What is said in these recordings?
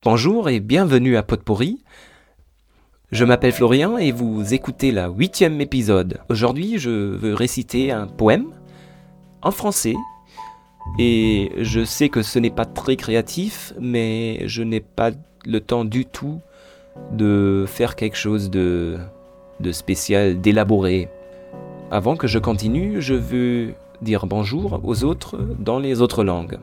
Bonjour et bienvenue à Potpourri. Je m'appelle Florian et vous écoutez la 8e épisode. Aujourd'hui, je veux réciter un poème en français. Et je sais que ce n'est pas très créatif, mais je n'ai pas le temps du tout de faire quelque chose de spécial, d'élaboré. Avant que je continue, je veux dire bonjour aux autres dans les autres langues.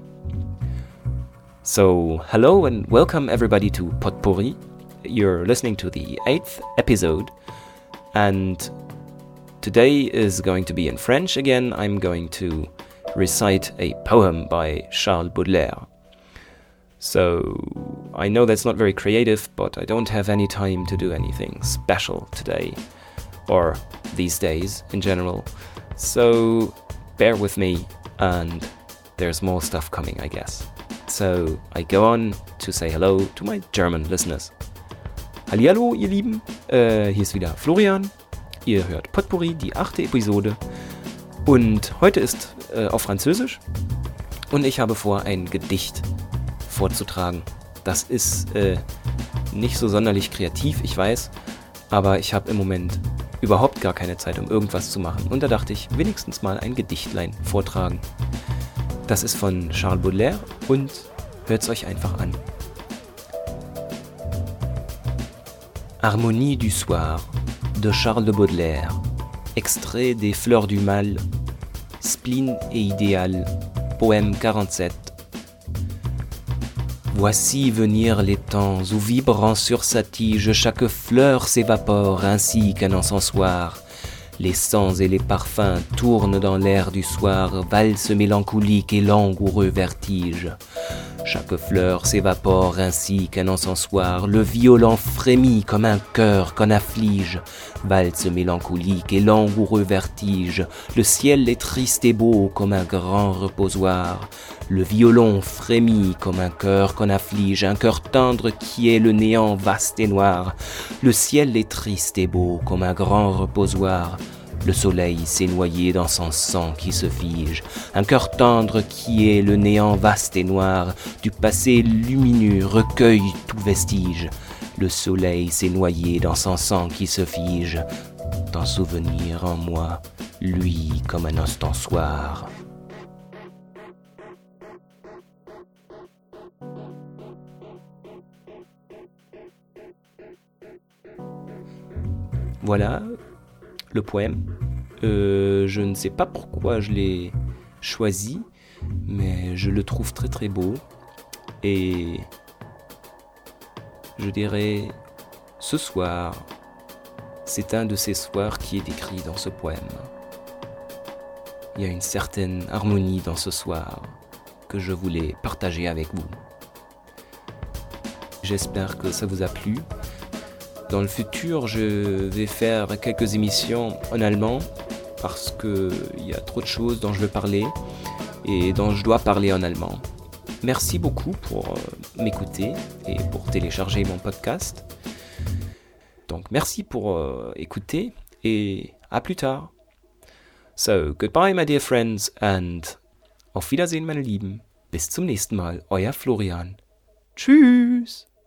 So, hello and welcome everybody to Potpourri. You're listening to the 8th episode, and today is going to be in French again. I'm going to recite a poem by Charles Baudelaire. So, I know that's not very creative, but I don't have any time to do anything special today, or these days in general. So, bear with me, and there's more stuff coming, I guess. So, I go on to say hello to my German listeners. Hallihallo, ihr Lieben, hier ist wieder Florian. Ihr hört Potpourri, die 8. Episode. Und heute ist auf Französisch. Und ich habe vor, ein Gedicht vorzutragen. Das ist nicht so sonderlich kreativ, ich weiß. Aber ich habe im Moment überhaupt gar keine Zeit, um irgendwas zu machen. Und da dachte ich, wenigstens mal ein Gedichtlein vortragen. Das ist von Charles Baudelaire und hört's euch einfach an. Harmonie du soir de Charles de Baudelaire. Extrait des Fleurs du Mal. Spleen et idéal. Poème 47. Voici venir les temps où vibrant sur sa tige chaque fleur s'évapore ainsi qu'un encensoir. Les sens et les parfums tournent dans l'air du soir, valse mélancolique et langoureux vertige. Chaque fleur s'évapore ainsi qu'un encensoir, le violent frémit comme un cœur qu'on afflige. Valse mélancolique et langoureux vertige, le ciel est triste et beau comme un grand reposoir. Le violon frémit comme un cœur qu'on afflige, un cœur tendre qui est le néant vaste et noir. Le ciel est triste et beau comme un grand reposoir. Le soleil s'est noyé dans son sang qui se fige. Un cœur tendre qui est le néant vaste et noir. Du passé lumineux recueille tout vestige. Le soleil s'est noyé dans son sang qui se fige. Ton souvenir en moi, lui comme un ostensoir. Voilà le poème. Je ne sais pas pourquoi je l'ai choisi, mais je le trouve très très beau. Et je dirais, ce soir, c'est un de ces soirs qui est décrit dans ce poème. Il y a une certaine harmonie dans ce soir que je voulais partager avec vous. J'espère que ça vous a plu. Dans le futur, je vais faire quelques émissions en allemand parce qu'il y a trop de choses dont je veux parler et dont je dois parler en allemand. Merci beaucoup pour m'écouter et pour télécharger mon podcast. Donc merci pour écouter et à plus tard. So, goodbye my dear friends and auf Wiedersehen meine Lieben. Bis zum nächsten Mal, euer Florian. Tschüss!